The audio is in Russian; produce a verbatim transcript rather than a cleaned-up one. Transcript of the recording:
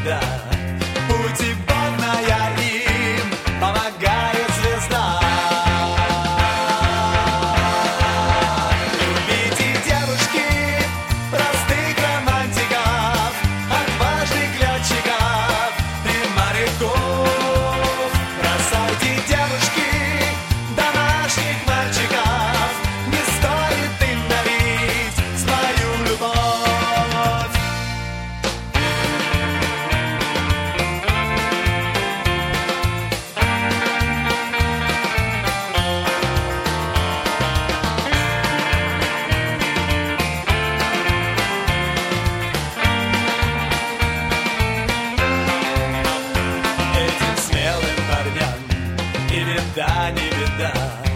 беда. Путеводная им помогает звезда. Любите, девушки, простых романтиков, отважных летчиков и моряков. Бросайте, девушки, домашних мальчиков, не стоит им дарить свою любовь. Этим смелым парням и беда, не беда.